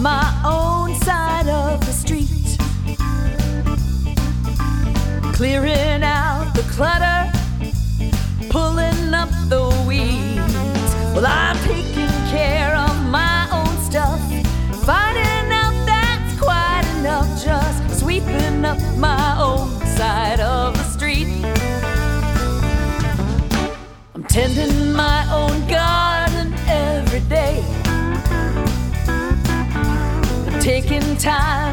my own side of the street, clearing out the clutter, pulling up the weeds. Well, I'm taking care of my own stuff, finding out that's quite enough, just sweeping up my own side of the street. I'm tending my own garden every day, taking time